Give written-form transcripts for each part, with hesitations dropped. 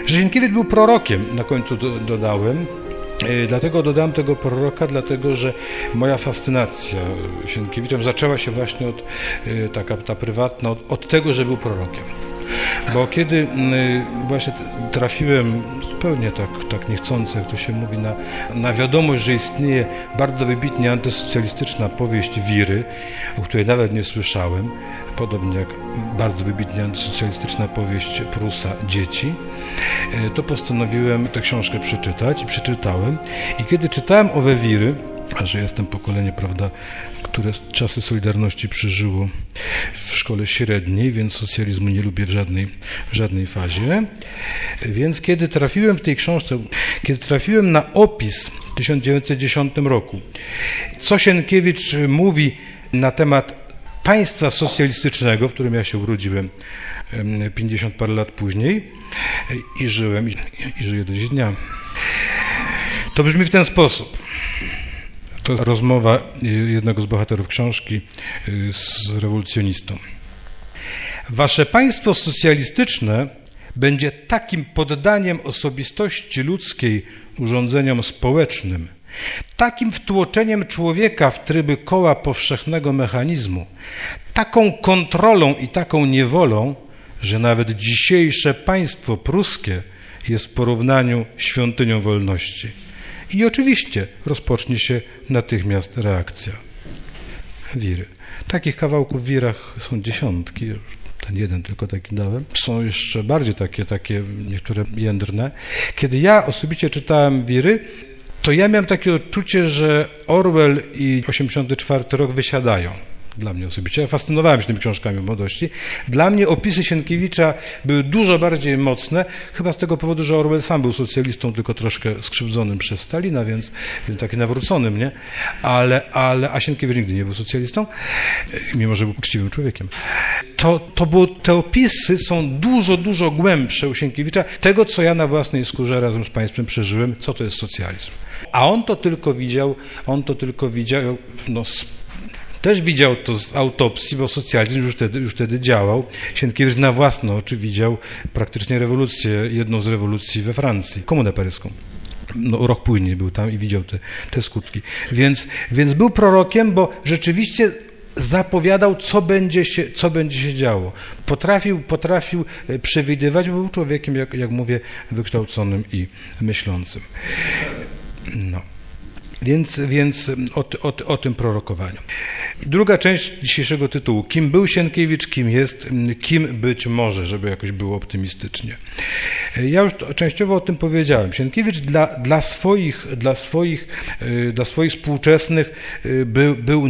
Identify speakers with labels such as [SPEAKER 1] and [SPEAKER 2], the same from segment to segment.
[SPEAKER 1] Że Sienkiewicz był prorokiem, na końcu dodałem. Dlatego dodałem tego proroka, dlatego że moja fascynacja Sienkiewiczem zaczęła się właśnie od, ta prywatna, od tego, że był prorokiem. Bo kiedy właśnie trafiłem zupełnie tak niechcący, jak to się mówi, na wiadomość, że istnieje bardzo wybitnie antysocjalistyczna powieść Wiry, o której nawet nie słyszałem, podobnie jak bardzo wybitnie antysocjalistyczna powieść Prusa Dzieci, to postanowiłem tę książkę przeczytać i przeczytałem. I kiedy czytałem owe Wiry, a że jestem pokolenie, prawda, które czasy Solidarności przeżyło w szkole średniej, więc socjalizmu nie lubię w żadnej fazie. Więc kiedy trafiłem w tej książce, kiedy trafiłem na opis w 1910 roku, co Sienkiewicz mówi na temat państwa socjalistycznego, w którym ja się urodziłem 50 parę lat później i żyłem i żyję do dziś dnia, to brzmi w ten sposób. To jest rozmowa jednego z bohaterów książki z rewolucjonistą. Wasze państwo socjalistyczne będzie takim poddaniem osobistości ludzkiej urządzeniom społecznym, takim wtłoczeniem człowieka w tryby koła powszechnego mechanizmu, taką kontrolą i taką niewolą, że nawet dzisiejsze państwo pruskie jest w porównaniu świątynią wolności. I oczywiście rozpocznie się natychmiast reakcja. Wiry. Takich kawałków w Wirach są dziesiątki, już ten jeden tylko taki dałem. Są jeszcze bardziej takie niektóre jędrne. Kiedy ja osobiście czytałem Wiry, to ja miałem takie odczucie, że Orwell i 84 rok wysiadają. Dla mnie osobiście. Ja fascynowałem się tymi książkami w młodości. Dla mnie opisy Sienkiewicza były dużo bardziej mocne, chyba z tego powodu, że Orwell sam był socjalistą, tylko troszkę skrzywdzonym przez Stalina, więc taki nawróconym, nie? A Sienkiewicz nigdy nie był socjalistą, mimo że był uczciwym człowiekiem. Te opisy są dużo głębsze u Sienkiewicza, tego, co ja na własnej skórze razem z państwem przeżyłem, co to jest socjalizm. A on to tylko widział, też widział to z autopsji, bo socjalizm już wtedy działał. Sienkiewicz na własne oczy widział praktycznie rewolucję, jedną z rewolucji we Francji, komunę paryską. Rok później był tam i widział te skutki. Więc był prorokiem, bo rzeczywiście zapowiadał, co będzie się działo. Potrafił przewidywać, bo był człowiekiem, jak mówię, wykształconym i myślącym. Więc o tym prorokowaniu. Druga część dzisiejszego tytułu. Kim był Sienkiewicz, kim jest, kim być może, żeby jakoś było optymistycznie. Ja już częściowo o tym powiedziałem. Sienkiewicz dla swoich współczesnych był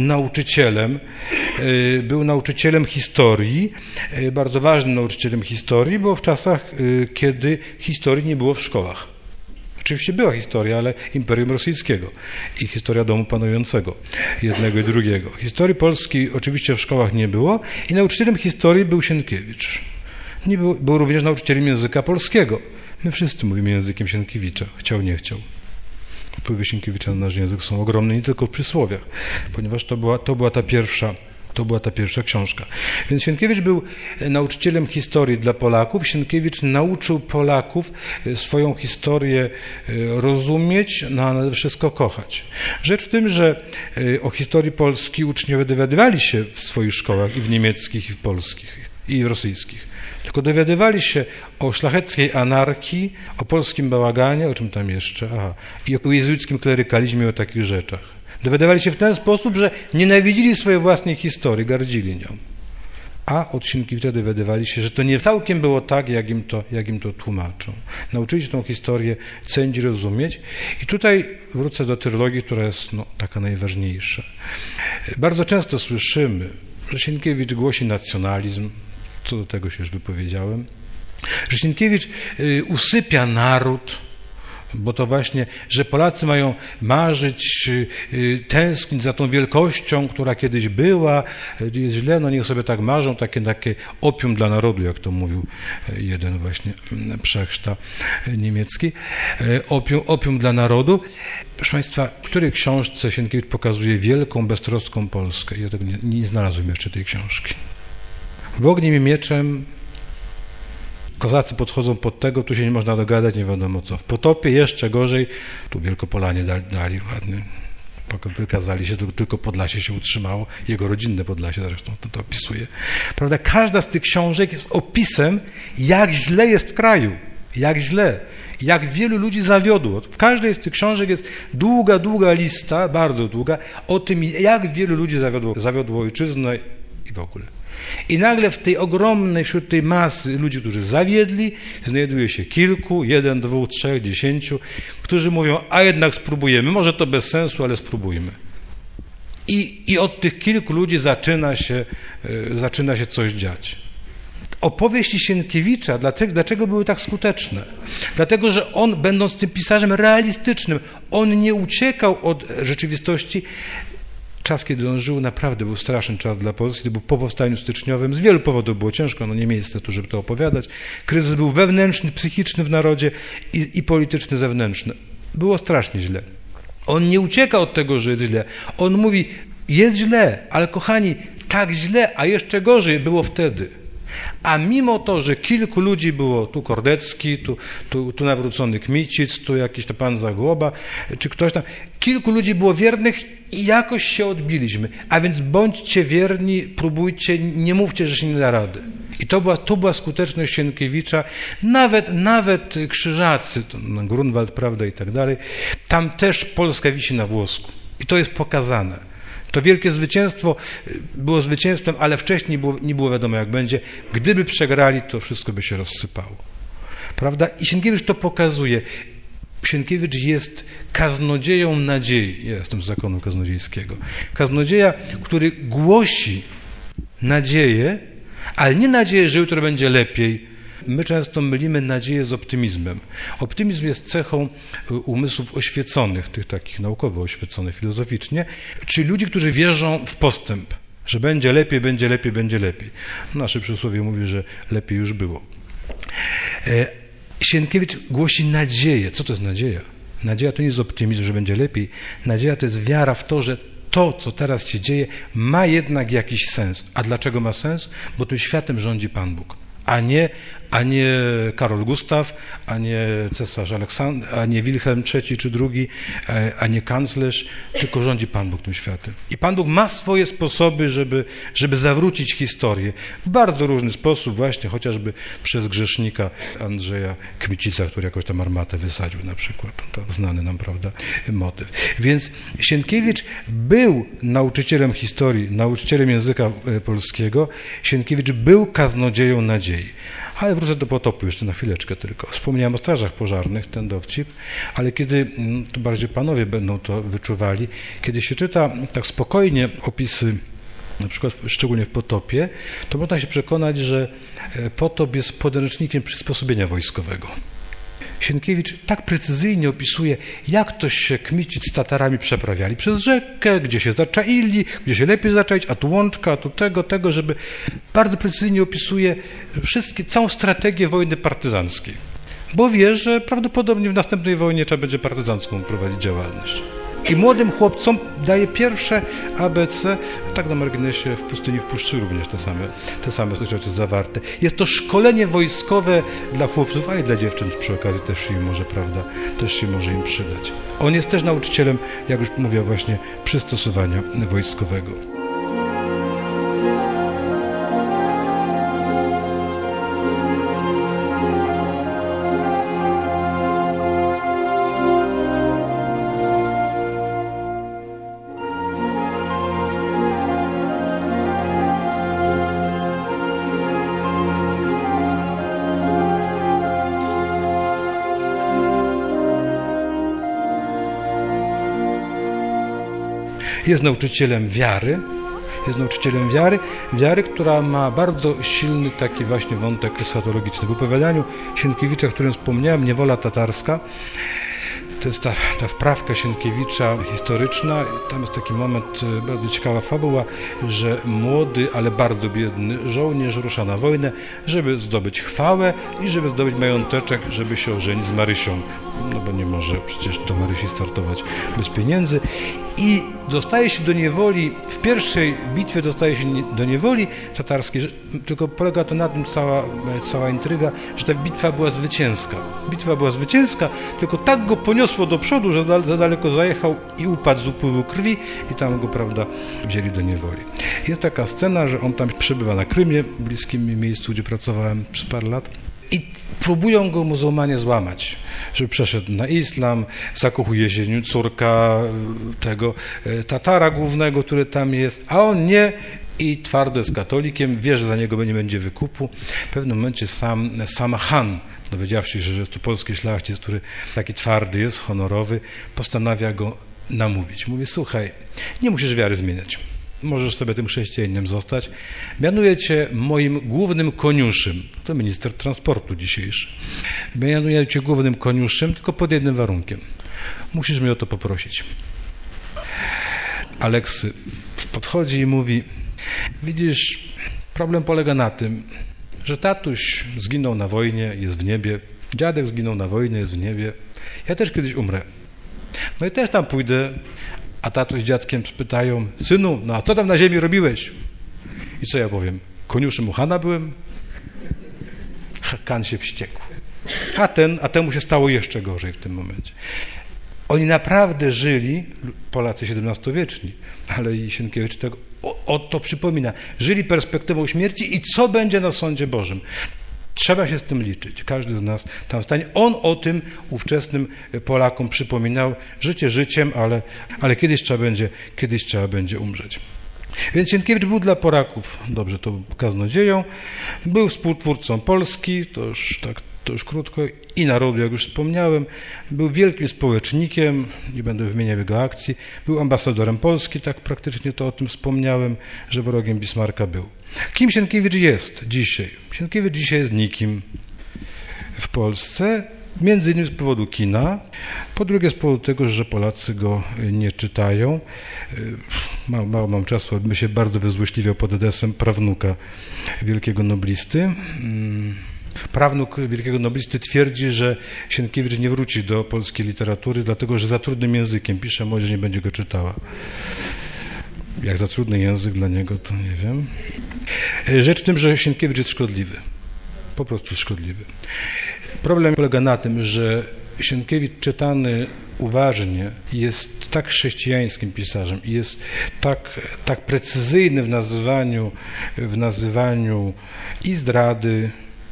[SPEAKER 1] nauczycielem historii, bardzo ważnym nauczycielem historii, bo w czasach, kiedy historii nie było w szkołach. Oczywiście była historia, ale Imperium Rosyjskiego i historia domu panującego, jednego i drugiego. Historii Polski oczywiście w szkołach nie było i nauczycielem historii był Sienkiewicz. Był również nauczycielem języka polskiego. My wszyscy mówimy językiem Sienkiewicza, chciał, nie chciał. Wpływy Sienkiewicza na nasz język są ogromne, nie tylko w przysłowiach, ponieważ to była ta pierwsza książka. Więc Sienkiewicz był nauczycielem historii dla Polaków. Sienkiewicz nauczył Polaków swoją historię rozumieć, a nade wszystko kochać. Rzecz w tym, że o historii Polski uczniowie dowiadywali się w swoich szkołach i w niemieckich, i w polskich, i w rosyjskich. Tylko dowiadywali się o szlacheckiej anarchii, o polskim bałaganie, o czym tam jeszcze, i o jezuickim klerykalizmie, o takich rzeczach. Dowiadywali się w ten sposób, że nienawidzili swojej własnej historii, gardzili nią. A od Sienkiewicza dowiadywali się, że to nie całkiem było tak, jak im to tłumaczą. Nauczyli się tą historię cenić, rozumieć. I tutaj wrócę do trylogii, która jest taka najważniejsza. Bardzo często słyszymy, że Sienkiewicz głosi nacjonalizm, co do tego się już wypowiedziałem, że Sienkiewicz usypia naród, bo to właśnie, że Polacy mają marzyć, tęsknić za tą wielkością, która kiedyś była, jest źle, niech sobie tak marzą, takie opium dla narodu, jak to mówił jeden właśnie Przechszta niemiecki, opium dla narodu. Proszę Państwa, w której książce Sienkiewicz pokazuje wielką, beztroską Polskę? Ja tego nie znalazłem jeszcze tej książki. W Ogniem i mieczem Kozacy podchodzą pod tego, tu się nie można dogadać, nie wiadomo co. W Potopie jeszcze gorzej, tu Wielkopolanie dali ładnie, wykazali się, tylko Podlasie się utrzymało, jego rodzinne Podlasie zresztą to opisuje. Prawda? Każda z tych książek jest opisem, jak źle jest w kraju, jak źle, jak wielu ludzi zawiodło. W każdej z tych książek jest długa lista, bardzo długa, o tym, jak wielu ludzi zawiodło ojczyznę i w ogóle. I nagle w tej ogromnej, wśród tej masy ludzi, którzy zawiedli, znajduje się kilku, 1, 2, 3, 10, którzy mówią, a jednak spróbujemy, może to bez sensu, ale spróbujmy. I od tych kilku ludzi zaczyna się coś dziać. Opowieści Sienkiewicza, dlaczego były tak skuteczne? Dlatego, że on, będąc tym pisarzem realistycznym, on nie uciekał od rzeczywistości. Czas, kiedy on żył, naprawdę był straszny czas dla Polski, to był po powstaniu styczniowym. Z wielu powodów było ciężko, nie miejsce tu, żeby to opowiadać. Kryzys był wewnętrzny, psychiczny w narodzie i polityczny, zewnętrzny. Było strasznie źle. On nie ucieka od tego, że jest źle. On mówi, jest źle, ale kochani, tak źle, a jeszcze gorzej było wtedy. A mimo to, że kilku ludzi było, tu Kordecki, tu nawrócony Kmicic, tu jakiś to pan Zagłoba, czy ktoś tam, kilku ludzi było wiernych i jakoś się odbiliśmy. A więc bądźcie wierni, próbujcie, nie mówcie, że się nie da rady. I to była skuteczność Sienkiewicza, nawet Krzyżacy, Grunwald, prawda, i tak dalej, tam też Polska wisi na włosku. I to jest pokazane. To wielkie zwycięstwo było zwycięstwem, ale wcześniej nie było wiadomo, jak będzie. Gdyby przegrali, to wszystko by się rozsypało. Prawda? I Sienkiewicz to pokazuje. Sienkiewicz jest kaznodzieją nadziei. Ja jestem z zakonu kaznodziejskiego. Kaznodzieja, który głosi nadzieję, ale nie nadzieję, że jutro będzie lepiej. My często mylimy nadzieję z optymizmem. Optymizm jest cechą umysłów oświeconych, tych takich naukowo oświeconych filozoficznie, czyli ludzi, którzy wierzą w postęp, że będzie lepiej, będzie lepiej, będzie lepiej. Nasze przysłowie mówi, że lepiej już było. Sienkiewicz głosi nadzieję. Co to jest nadzieja? Nadzieja to nie jest optymizm, że będzie lepiej. Nadzieja to jest wiara w to, że to, co teraz się dzieje, ma jednak jakiś sens. A dlaczego ma sens? Bo tym światem rządzi Pan Bóg. A nie Karol Gustaw, a nie cesarz Aleksander, a nie Wilhelm III czy II, a nie kanclerz, tylko rządzi Pan Bóg tym światem. I Pan Bóg ma swoje sposoby, żeby zawrócić historię w bardzo różny sposób, właśnie chociażby przez grzesznika Andrzeja Kmicica, który jakoś tam armatę wysadził na przykład. To znany nam, prawda, motyw. Więc Sienkiewicz był nauczycielem historii, nauczycielem języka polskiego. Sienkiewicz był kaznodzieją nadziei. Ale wrócę do Potopu jeszcze na chwileczkę tylko. Wspomniałem o strażach pożarnych, ten dowcip, ale kiedy, to bardziej panowie będą to wyczuwali, kiedy się czyta tak spokojnie opisy, na przykład szczególnie w Potopie, to można się przekonać, że Potop jest podręcznikiem przysposobienia wojskowego. Sienkiewicz tak precyzyjnie opisuje, jak to się Kmicic z Tatarami przeprawiali przez rzekę, gdzie się zaczaili, gdzie się lepiej zaczaić, a tu łączka, a tu tego, żeby bardzo precyzyjnie opisuje całą strategię wojny partyzanckiej. Bo wie, że prawdopodobnie w następnej wojnie trzeba będzie partyzancką prowadzić działalność. I młodym chłopcom daje pierwsze ABC, tak na marginesie, w Pustyni w Puszczy również te same rzeczy zawarte. Jest to szkolenie wojskowe dla chłopców, a i dla dziewcząt przy okazji też się może, prawda, też się może im przydać. On jest też nauczycielem, jak już mówię, właśnie przystosowania wojskowego. Jest nauczycielem wiary, która ma bardzo silny taki właśnie wątek eschatologiczny. W opowiadaniu Sienkiewicza, o którym wspomniałem, Niewola tatarska, to jest ta wprawka Sienkiewicza historyczna. Tam jest taki moment, bardzo ciekawa fabuła, że młody, ale bardzo biedny żołnierz rusza na wojnę, żeby zdobyć chwałę i żeby zdobyć mająteczek, żeby się ożenić z Marysią. No bo nie może przecież do Marysi startować bez pieniędzy. I dostaje się do niewoli w pierwszej bitwie dostaje się do niewoli tatarskiej, tylko polega to na tym cała intryga, że ta bitwa była zwycięska. Bitwa była zwycięska, tylko tak go poniosło do przodu, że za daleko zajechał i upadł z upływu krwi i tam go, prawda, wzięli do niewoli. Jest taka scena, że on tam przebywa na Krymie, bliskim mi miejscu, gdzie pracowałem przez parę lat. I próbują go muzułmanie złamać, żeby przeszedł na islam, zakochuje się w nim córka tego Tatara głównego, który tam jest, a on nie i twardo jest katolikiem, wie, że za niego nie będzie wykupu. W pewnym momencie sam Han, dowiedziawszy się, że to polski szlachcic, który taki twardy jest, honorowy, postanawia go namówić. Mówi, słuchaj, nie musisz wiary zmieniać. Możesz sobie tym chrześcijaninem zostać. Mianuję cię moim głównym koniuszym. To minister transportu dzisiejszy. Mianuję cię głównym koniuszym, tylko pod jednym warunkiem. Musisz mnie o to poprosić. Aleksy podchodzi i mówi, widzisz, problem polega na tym, że tatuś zginął na wojnie, jest w niebie. Dziadek zginął na wojnie, jest w niebie. Ja też kiedyś umrę. No i też tam pójdę, a tatuś z dziadkiem spytają, synu, no a co tam na ziemi robiłeś? I co ja powiem? Koniuszym u Hana byłem? Kan się wściekł. A temu się stało jeszcze gorzej w tym momencie. Oni naprawdę żyli, Polacy XVII-wieczni, ale i Sienkiewicz tego to przypomina, żyli perspektywą śmierci i co będzie na sądzie Bożym. Trzeba się z tym liczyć. Każdy z nas tam stanie. On o tym uvczesnym Polakom przypominał. Życie życiem, ale kiedyś trzeba będzie umrzeć. Więc Sienkiewicz był dla Polaków, dobrze to kaznodzieją, był współtwórcą Polski, to już krótko, i narodu, jak już wspomniałem, był wielkim społecznikiem, nie będę wymieniał jego akcji, był ambasadorem Polski, tak praktycznie to o tym wspomniałem, że wrogiem Bismarcka był. Kim Sienkiewicz jest dzisiaj? Sienkiewicz dzisiaj jest nikim w Polsce, między innymi z powodu kina, po drugie z powodu tego, że Polacy go nie czytają. Mało mam czasu, abym się bardzo wyzłośliwiał pod adresem prawnuka wielkiego noblisty. Prawnuk wielkiego noblisty twierdzi, że Sienkiewicz nie wróci do polskiej literatury, dlatego że za trudnym językiem pisze, młodzież nie będzie go czytała. Jak za trudny język dla niego, to nie wiem. Rzecz w tym, że Sienkiewicz jest szkodliwy. Po prostu szkodliwy. Problem polega na tym, że Sienkiewicz czytany uważnie jest tak chrześcijańskim pisarzem i jest tak precyzyjny w nazywaniu i zdrady,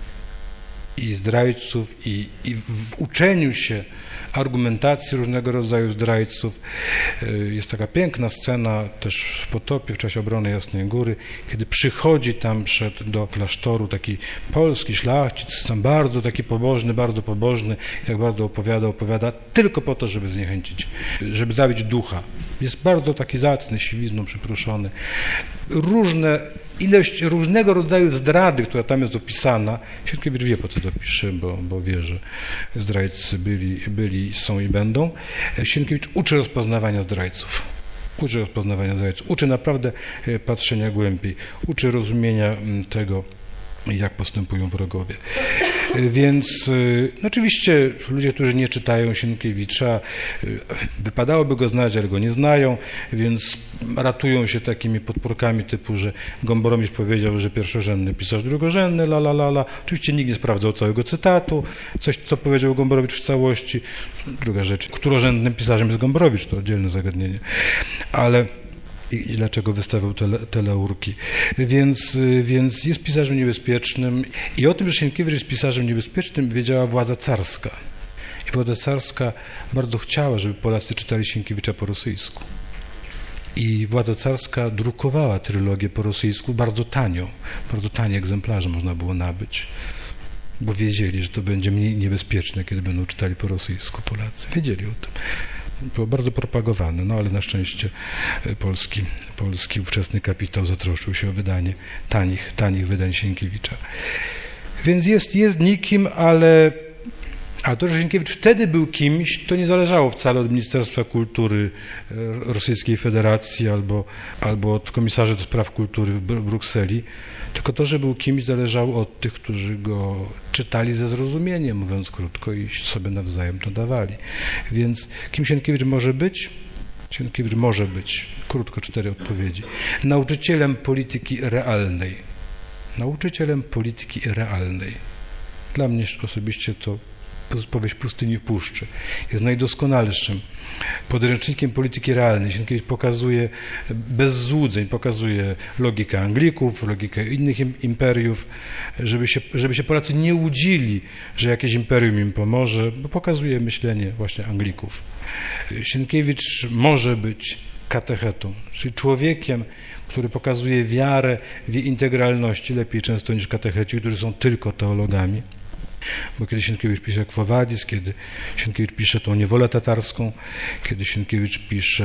[SPEAKER 1] i zdrajców, i w uczeniu się argumentacji różnego rodzaju zdrajców. Jest taka piękna scena też w Potopie, w czasie obrony Jasnej Góry, kiedy przychodzi tam do klasztoru taki polski szlachcic, tam bardzo taki pobożny i tak bardzo opowiada tylko po to, żeby zniechęcić, żeby zabić ducha. Jest bardzo taki zacny, siwizną przypruszony. Ilość różnego rodzaju zdrady, która tam jest opisana, Sienkiewicz wie, po co to pisze, bo wie, że zdrajcy byli, są i będą. Sienkiewicz uczy rozpoznawania zdrajców. Uczy naprawdę patrzenia głębiej. Uczy rozumienia tego, jak postępują wrogowie. Więc oczywiście ludzie, którzy nie czytają Sienkiewicza, wypadałoby go znać, ale go nie znają, więc ratują się takimi podpórkami typu, że Gombrowicz powiedział, że pierwszorzędny pisarz drugorzędny, Oczywiście nikt nie sprawdzał całego cytatu, coś, co powiedział Gombrowicz w całości. Druga rzecz, którorzędnym pisarzem jest Gombrowicz, to oddzielne zagadnienie. Ale i dlaczego wystawiał te laurki. Więc jest pisarzem niebezpiecznym i o tym, że Sienkiewicz jest pisarzem niebezpiecznym, wiedziała władza carska. I władza carska bardzo chciała, żeby Polacy czytali Sienkiewicza po rosyjsku. I władza carska drukowała trylogię po rosyjsku bardzo tanie egzemplarze można było nabyć, bo wiedzieli, że to będzie mniej niebezpieczne, kiedy będą czytali po rosyjsku Polacy. Wiedzieli o tym. Było bardzo propagowane, ale na szczęście polski ówczesny kapitał zatroszczył się o wydanie tanich wydań Sienkiewicza. Więc jest nikim, ale to, że Sienkiewicz wtedy był kimś, to nie zależało wcale od Ministerstwa Kultury Rosyjskiej Federacji albo od komisarzy do spraw kultury w Brukseli, tylko to, że był kimś, zależało od tych, którzy go czytali ze zrozumieniem, mówiąc krótko, i sobie nawzajem to dawali. Więc kim Sienkiewicz może być? Sienkiewicz może być, krótko 4 odpowiedzi, nauczycielem polityki realnej. Nauczycielem polityki realnej. Dla mnie osobiście to powieść Pustyni w puszczy. Jest najdoskonalszym podręcznikiem polityki realnej. Sienkiewicz pokazuje bez złudzeń, pokazuje logikę Anglików, logikę innych imperiów, żeby się Polacy nie łudzili, że jakieś imperium im pomoże, bo pokazuje myślenie właśnie Anglików. Sienkiewicz może być katechetą, czyli człowiekiem, który pokazuje wiarę w jej integralności, lepiej często niż katecheci, którzy są tylko teologami. Bo kiedy Sienkiewicz pisze Quo Vadis, kiedy Sienkiewicz pisze tą niewolę tatarską, kiedy Sienkiewicz pisze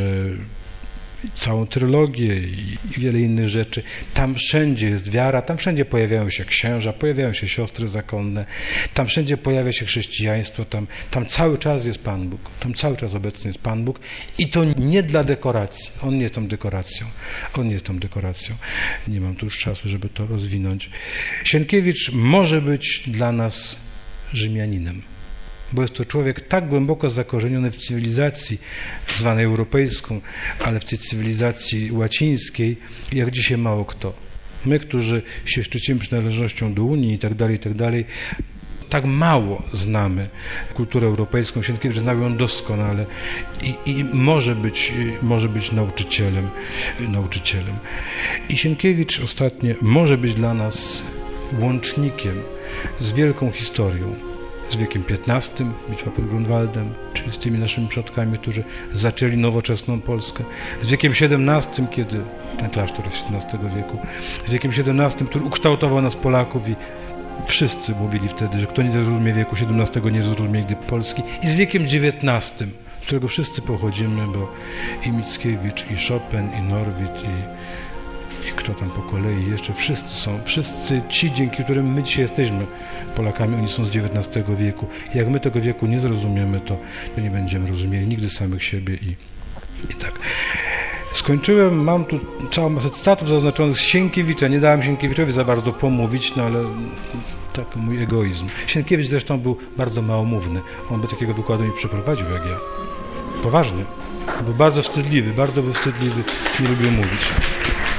[SPEAKER 1] całą trylogię i wiele innych rzeczy, tam wszędzie jest wiara, tam wszędzie pojawiają się księża, pojawiają się siostry zakonne, tam wszędzie pojawia się chrześcijaństwo, tam cały czas jest Pan Bóg, tam cały czas obecny jest Pan Bóg i to nie dla dekoracji, On nie jest tą dekoracją, On nie jest tą dekoracją. Nie mam tu już czasu, żeby to rozwinąć. Sienkiewicz może być dla nas Rzymianinem, bo jest to człowiek tak głęboko zakorzeniony w cywilizacji zwanej europejską, ale w tej cywilizacji łacińskiej, jak dzisiaj mało kto. My, którzy się szczycimy przynależnością do Unii i tak dalej, tak mało znamy kulturę europejską. Sienkiewicz znał ją doskonale i może być nauczycielem. I Sienkiewicz ostatnio może być dla nas łącznikiem z wielką historią, z wiekiem XV, bitwa pod Grunwaldem, czyli z tymi naszymi przodkami, którzy zaczęli nowoczesną Polskę, z wiekiem XVII, kiedy ten klasztor jest XVII wieku, z wiekiem XVII, który ukształtował nas Polaków i wszyscy mówili wtedy, że kto nie zrozumie wieku XVII, nie zrozumie nigdy Polski, i z wiekiem XIX, z którego wszyscy pochodzimy, bo i Mickiewicz, i Chopin, i Norwid, i kto tam po kolei jeszcze, wszyscy ci, dzięki którym my dzisiaj jesteśmy Polakami, oni są z XIX wieku. Jak my tego wieku nie zrozumiemy, to nie będziemy rozumieli nigdy samych siebie i tak. Skończyłem, mam tu całą masę cytatów zaznaczonych z Sienkiewicza. Nie dałem Sienkiewiczowi za bardzo pomówić, no ale tak mój egoizm. Sienkiewicz zresztą był bardzo małomówny. On by takiego wykładu nie przeprowadził jak ja. Poważnie. Był bardzo wstydliwy, nie lubił mówić.